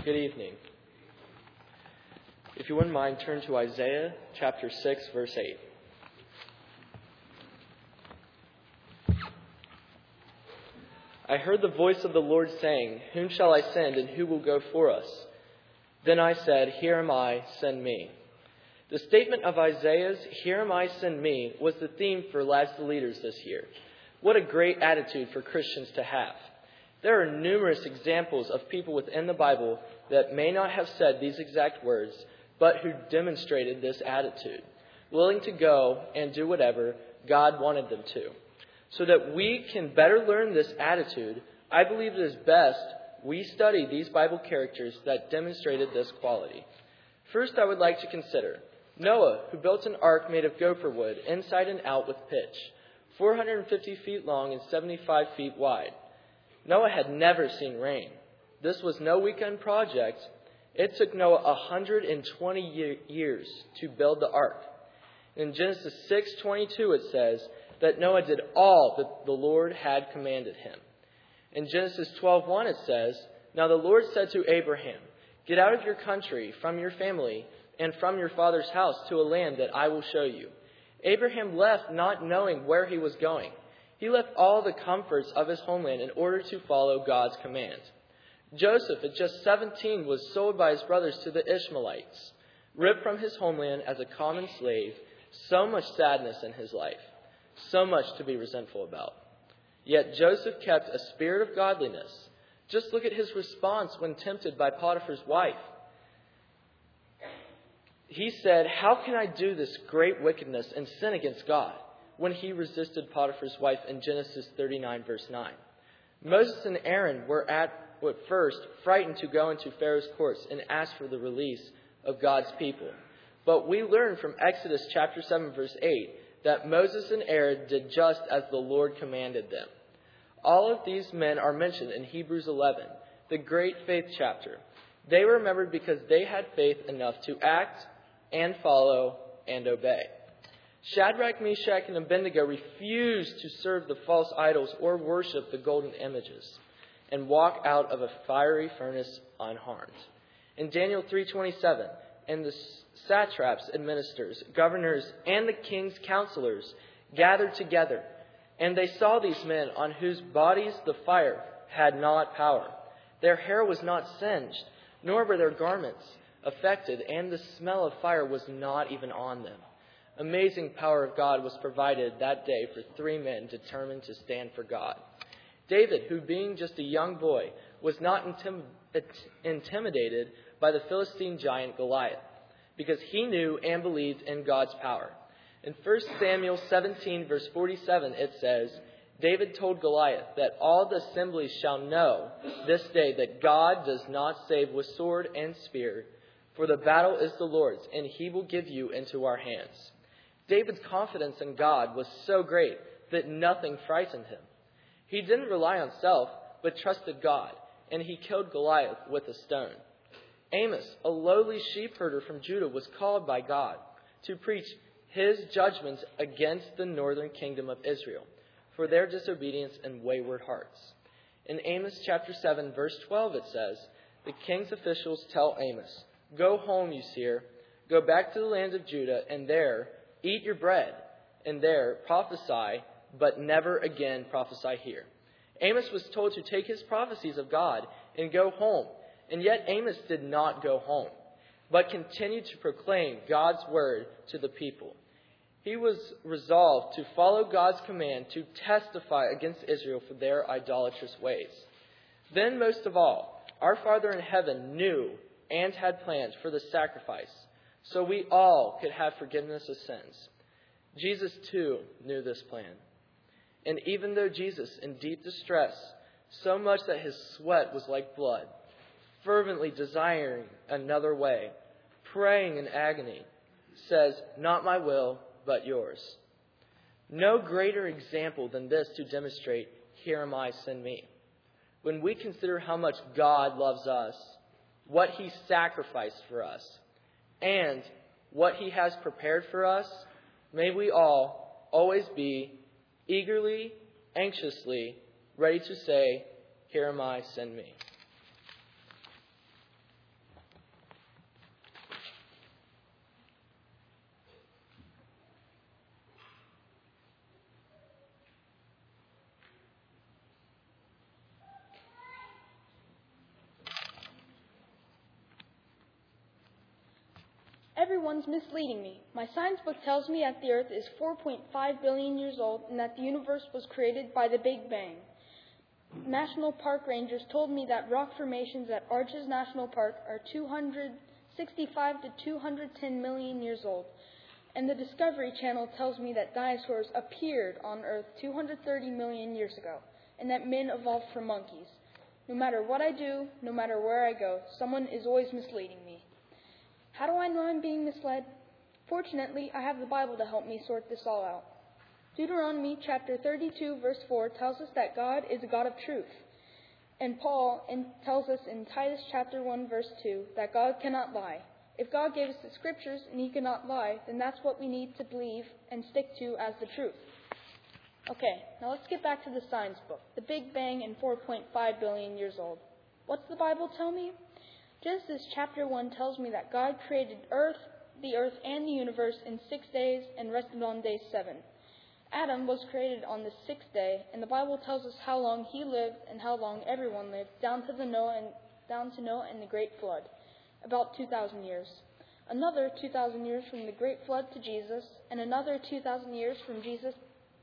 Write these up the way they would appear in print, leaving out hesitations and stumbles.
Good evening. If you wouldn't mind, turn to Isaiah chapter 6, verse 8. I heard the voice of the Lord saying, "Whom shall I send, and who will go for us?" Then I said, "Here am I, send me." The statement of Isaiah's "Here am I, send me" was the theme for Lads to Leaders this year. What a great attitude for Christians to have. There are numerous examples of people within the Bible that may not have said these exact words, but who demonstrated this attitude, willing to go and do whatever God wanted them to. So that we can better learn this attitude, I believe it is best we study these Bible characters that demonstrated this quality. First, I would like to consider Noah, who built an ark made of gopher wood, inside and out with pitch, 450 feet long and 75 feet wide. Noah had never seen rain. This was no weekend project. It took Noah 120 years to build the ark. In Genesis 6:22 it says that Noah did all that the Lord had commanded him. In Genesis 12:1 it says, "Now the Lord said to Abraham, 'Get out of your country, from your family, and from your father's house to a land that I will show you.' Abraham left not knowing where he was going. He left all the comforts of his homeland in order to follow God's command. Joseph, at just 17, was sold by his brothers to the Ishmaelites. Ripped from his homeland as a common slave, so much sadness in his life, so much to be resentful about. Yet Joseph kept a spirit of godliness. Just look at his response when tempted by Potiphar's wife. He said, 'How can I do this great wickedness and sin against God?' when he resisted Potiphar's wife in Genesis 39, verse 9. Moses and Aaron were at first frightened to go into Pharaoh's courts and ask for the release of God's people. But we learn from Exodus chapter 7, verse 8, that Moses and Aaron did just as the Lord commanded them. All of these men are mentioned in Hebrews 11, the great faith chapter. They were remembered because they had faith enough to act and follow and obey. Shadrach, Meshach, and Abednego refused to serve the false idols or worship the golden images and walk out of a fiery furnace unharmed. In Daniel 3:27, and the satraps, administrators, governors, and the king's counselors gathered together, and they saw these men on whose bodies the fire had not power. Their hair was not singed, nor were their garments affected, and the smell of fire was not even on them. Amazing power of God was provided that day for 3 men determined to stand for God. David, who being just a young boy, was not intimidated by the Philistine giant Goliath, because he knew and believed in God's power. In 1 Samuel 17, verse 47, it says, "David told Goliath that all the assembly shall know this day that God does not save with sword and spear, for the battle is the Lord's, and he will give you into our hands." David's confidence in God was so great that nothing frightened him. He didn't rely on self, but trusted God, and he killed Goliath with a stone. Amos, a lowly sheep herder from Judah, was called by God to preach his judgments against the northern kingdom of Israel for their disobedience and wayward hearts. In Amos chapter 7, verse 12, it says, "The king's officials tell Amos, 'Go home, you seer. Go back to the land of Judah, and there eat your bread, and there prophesy, but never again prophesy here.'" Amos was told to take his prophecies of God and go home. And yet Amos did not go home, but continued to proclaim God's word to the people. He was resolved to follow God's command to testify against Israel for their idolatrous ways. Then, most of all, our Father in heaven knew and had plans for the sacrifice, so we all could have forgiveness of sins. Jesus, too, knew this plan. And even though Jesus, in deep distress, so much that his sweat was like blood, fervently desiring another way, praying in agony, says, "Not my will, but yours." No greater example than this to demonstrate, "Here am I, send me." When we consider how much God loves us, what he sacrificed for us, and what he has prepared for us, may we all always be eagerly, anxiously ready to say, "Here am I, send me." Everyone's misleading me. My science book tells me that the Earth is 4.5 billion years old and that the universe was created by the Big Bang. National Park rangers told me that rock formations at Arches National Park are 265 to 210 million years old. And the Discovery Channel tells me that dinosaurs appeared on Earth 230 million years ago, and that men evolved from monkeys. No matter what I do, no matter where I go, someone is always misleading me. How do I know I'm being misled? Fortunately, I have the Bible to help me sort this all out. Deuteronomy chapter 32, verse 4 tells us that God is a God of truth. And Paul tells us in Titus chapter 1, verse 2, that God cannot lie. If God gave us the scriptures and he cannot lie, then that's what we need to believe and stick to as the truth. Okay, now let's get back to the science book, the Big Bang and 4.5 billion years old. What's the Bible tell me? Genesis chapter 1 tells me that God created the earth and the universe in 6 days and rested on day 7. Adam was created on the 6th day, and the Bible tells us how long he lived and how long everyone lived, down to Noah and the great flood, about 2,000 years. Another 2,000 years from the great flood to Jesus, and another 2,000 years from Jesus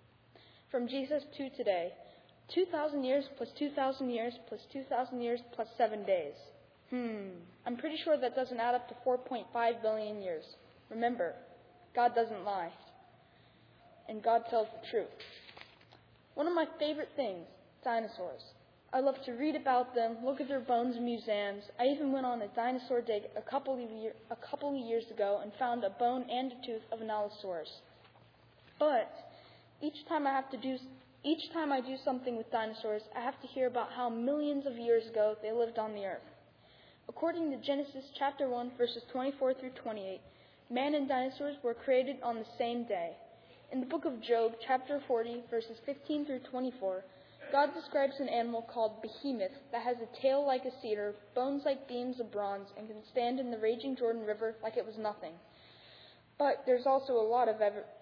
to today. 2,000 years plus 2,000 years plus 2,000 years plus 7 days. I'm pretty sure that doesn't add up to 4.5 billion years. Remember, God doesn't lie. And God tells the truth. One of my favorite things, dinosaurs. I love to read about them, look at their bones in museums. I even went on a dinosaur dig a couple of years ago and found a bone and a tooth of an Allosaurus. But each time I do something with dinosaurs, I have to hear about how millions of years ago they lived on the earth. According to Genesis chapter 1, verses 24 through 28, man and dinosaurs were created on the same day. In the book of Job, chapter 40, verses 15 through 24, God describes an animal called Behemoth that has a tail like a cedar, bones like beams of bronze, and can stand in the raging Jordan River like it was nothing. But there's also a lot of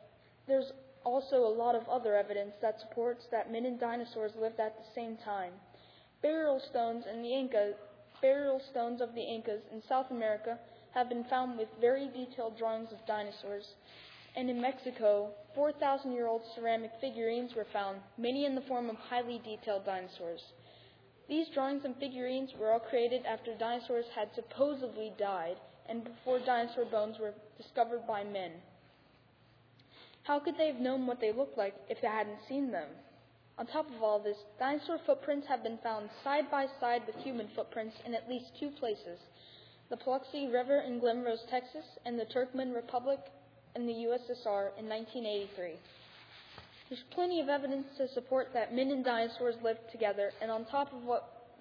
other evidence that supports that men and dinosaurs lived at the same time. Burial stones of the Incas in South America have been found with very detailed drawings of dinosaurs. And in Mexico, 4,000-year-old ceramic figurines were found, many in the form of highly detailed dinosaurs. These drawings and figurines were all created after dinosaurs had supposedly died and before dinosaur bones were discovered by men. How could they have known what they looked like if they hadn't seen them? On top of all this, dinosaur footprints have been found side by side with human footprints in at least 2 places, the Paluxy River in Glen Rose, Texas, and the Turkmen Republic in the USSR in 1983. There's plenty of evidence to support that men and dinosaurs lived together, and on top of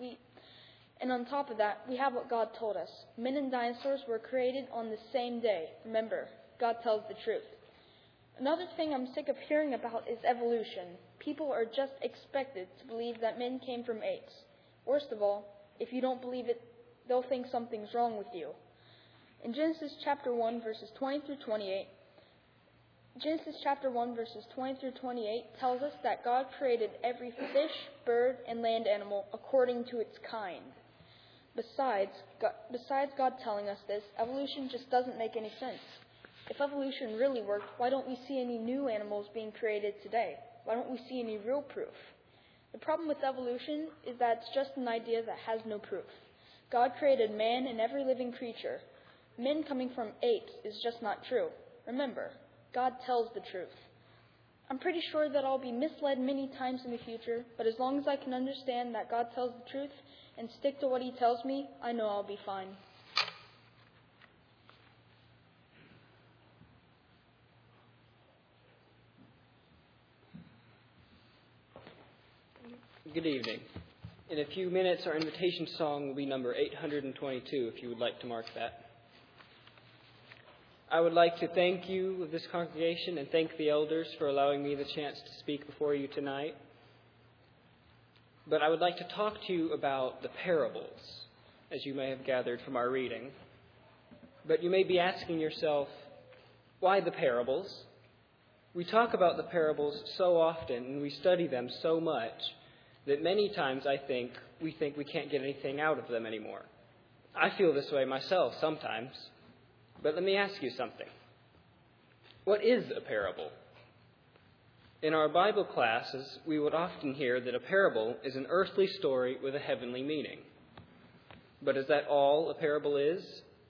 that, we have what God told us. Men and dinosaurs were created on the same day. Remember, God tells the truth. Another thing I'm sick of hearing about is evolution. People are just expected to believe that men came from apes. Worst of all, if you don't believe it, they'll think something's wrong with you. In Genesis chapter 1, verses 20 through 28, tells us that God created every fish, bird, and land animal according to its kind. Besides God telling us this, evolution just doesn't make any sense. If evolution really worked, why don't we see any new animals being created today? Why don't we see any real proof? The problem with evolution is that it's just an idea that has no proof. God created man and every living creature. Men coming from apes is just not true. Remember, God tells the truth. I'm pretty sure that I'll be misled many times in the future, but as long as I can understand that God tells the truth and stick to what he tells me, I know I'll be fine. Good evening. In a few minutes, our invitation song will be number 822, if you would like to mark that. I would like to thank you, this congregation, and thank the elders for allowing me the chance to speak before you tonight. But I would like to talk to you about the parables, as you may have gathered from our reading. But you may be asking yourself, why the parables? We talk about the parables so often, and we study them so much, that many times we think we can't get anything out of them anymore. I feel this way myself sometimes. But let me ask you something. What is a parable? In our Bible classes, we would often hear that a parable is an earthly story with a heavenly meaning. But is that all a parable is?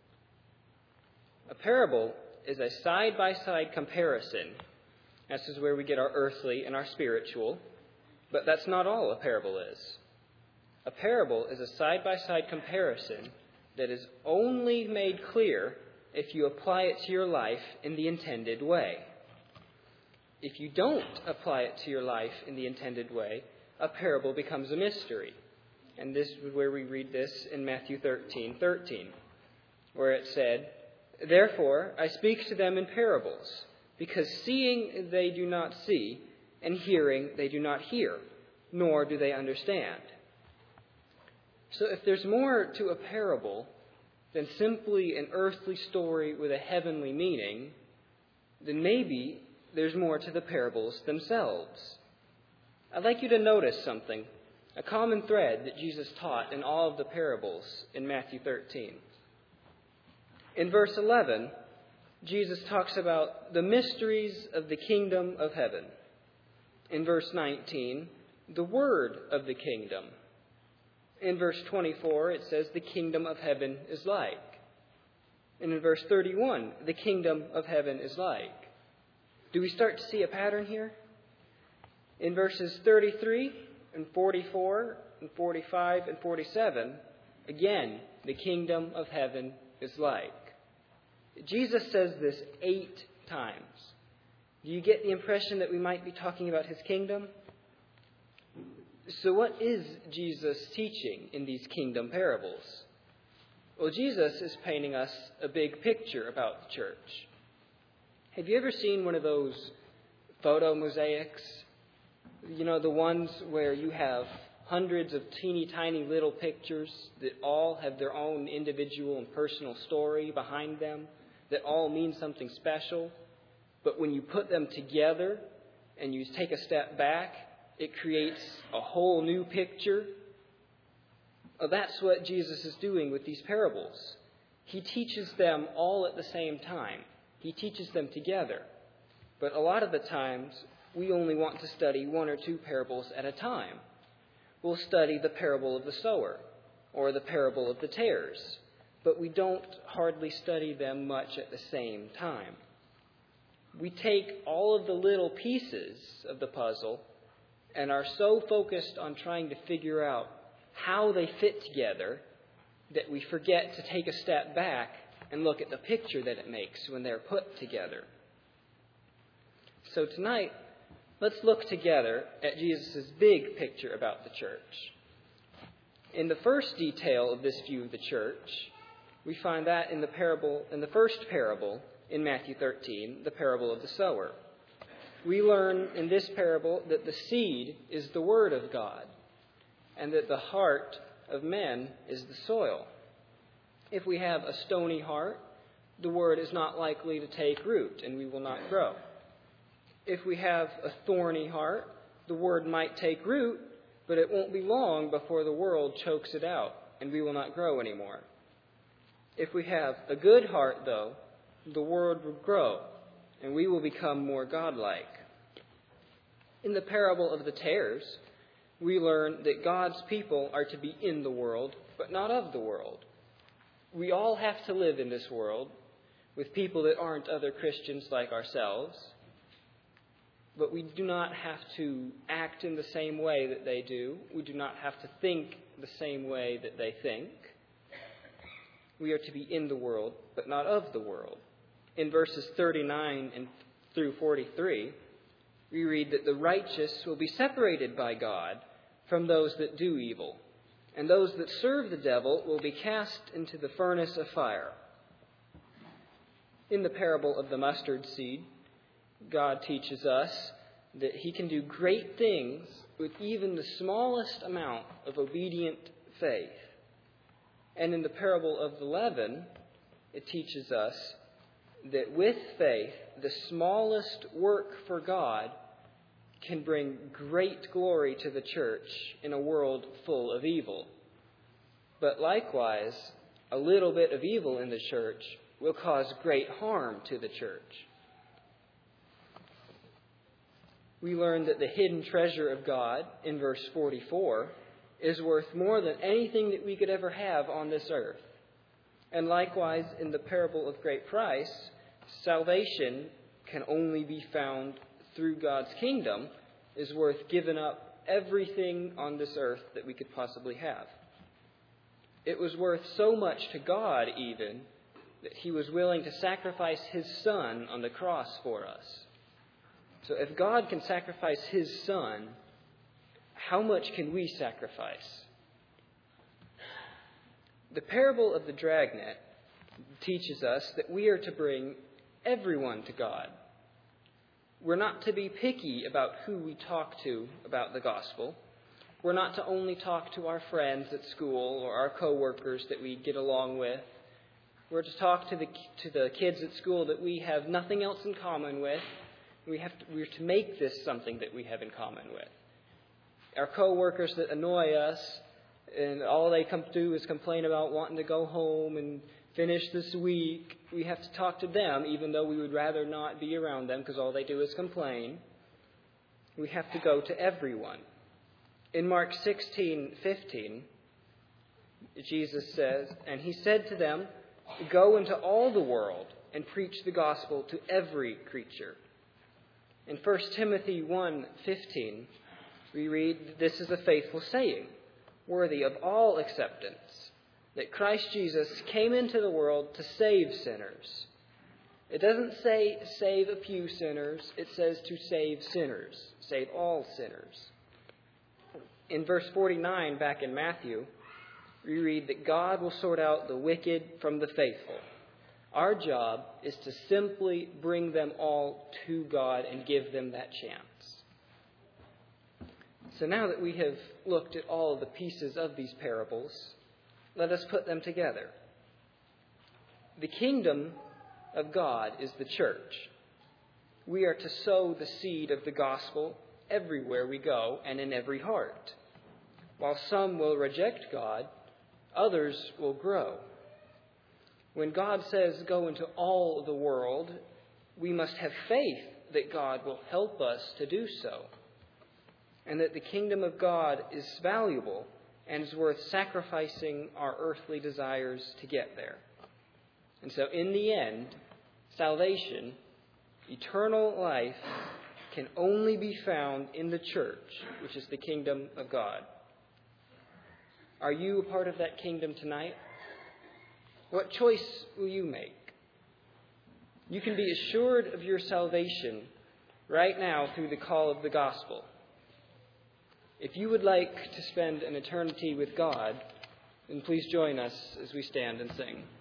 A parable is a side-by-side comparison. This is where we get our earthly and our spiritual. But that's not all a parable is. A parable is a side-by-side comparison that is only made clear if you apply it to your life in the intended way. If you don't apply it to your life in the intended way, a parable becomes a mystery. And this is where we read this in Matthew 13:13, where it said, "Therefore I speak to them in parables, because seeing they do not see, and hearing they do not hear, nor do they understand." So if there's more to a parable than simply an earthly story with a heavenly meaning, then maybe there's more to the parables themselves. I'd like you to notice something, a common thread that Jesus taught in all of the parables in Matthew 13. In verse 11, Jesus talks about the mysteries of the kingdom of heaven. In verse 19, the word of the kingdom. In verse 24, it says the kingdom of heaven is like. And in verse 31, the kingdom of heaven is like. Do we start to see a pattern here? In verses 33 and 44 and 45 and 47, again, the kingdom of heaven is like. Jesus says this 8 times. Do you get the impression that we might be talking about his kingdom? So what is Jesus teaching in these kingdom parables? Well, Jesus is painting us a big picture about the church. Have you ever seen one of those photo mosaics? You know, the ones where you have hundreds of teeny tiny little pictures that all have their own individual and personal story behind them, that all mean something special. But when you put them together and you take a step back, it creates a whole new picture. That's what Jesus is doing with these parables. He teaches them all at the same time. He teaches them together. But a lot of the times, we only want to study 1 or 2 parables at a time. We'll study the parable of the sower or the parable of the tares, but we don't hardly study them much at the same time. We take all of the little pieces of the puzzle and are so focused on trying to figure out how they fit together that we forget to take a step back and look at the picture that it makes when they're put together. So tonight, let's look together at Jesus' big picture about the church. In the first detail of this view of the church, we find that in the first parable in Matthew 13, the parable of the sower. We learn in this parable that the seed is the word of God, and that the heart of men is the soil. If we have a stony heart, the word is not likely to take root, and we will not grow. If we have a thorny heart, the word might take root, but it won't be long before the world chokes it out, and we will not grow anymore. If we have a good heart, though, the word will grow, and we will become more godlike. In the parable of the tares, we learn that God's people are to be in the world, but not of the world. We all have to live in this world with people that aren't other Christians like ourselves, but we do not have to act in the same way that they do. We do not have to think the same way that they think. We are to be in the world, but not of the world. In verses 39 through 43, we read that the righteous will be separated by God from those that do evil, and those that serve the devil will be cast into the furnace of fire. In the parable of the mustard seed, God teaches us that he can do great things with even the smallest amount of obedient faith. And in the parable of the leaven, it teaches us that with faith, the smallest work for God can bring great glory to the church in a world full of evil. But likewise, a little bit of evil in the church will cause great harm to the church. We learn that the hidden treasure of God in verse 44 is worth more than anything that we could ever have on this earth. And likewise, in the parable of great price, salvation can only be found through God's kingdom is worth giving up everything on this earth that we could possibly have. It was worth so much to God even that he was willing to sacrifice his Son on the cross for us. So if God can sacrifice his Son, how much can we sacrifice? The parable of the dragnet teaches us that we are to bring everyone to God. We're not to be picky about who we talk to about the gospel. We're not to only talk to our friends at school or our co-workers that we get along with. We're to talk to the kids at school that we have nothing else in common with. We're to make this something that we have in common with. Our co-workers that annoy us, and all they come to do is complain about wanting to go home and finish this week, we have to talk to them, even though we would rather not be around them because all they do is complain. We have to go to everyone. In Mark 16:15, Jesus says, "And he said to them, 'Go into all the world and preach the gospel to every creature.'" In 1 Timothy 1:15, we read, "This is a faithful saying, worthy of all acceptance, that Christ Jesus came into the world to save sinners." It doesn't say save a few sinners. It says to save sinners, save all sinners. In verse 49 back in Matthew, we read that God will sort out the wicked from the faithful. Our job is to simply bring them all to God and give them that chance. So now that we have looked at all of the pieces of these parables, let us put them together. The kingdom of God is the church. We are to sow the seed of the gospel everywhere we go and in every heart. While some will reject God, others will grow. When God says go into all the world, we must have faith that God will help us to do so, and that the kingdom of God is valuable and is worth sacrificing our earthly desires to get there. And so in the end, salvation, eternal life, can only be found in the church, which is the kingdom of God. Are you a part of that kingdom tonight? What choice will you make? You can be assured of your salvation right now through the call of the gospel. If you would like to spend an eternity with God, then please join us as we stand and sing.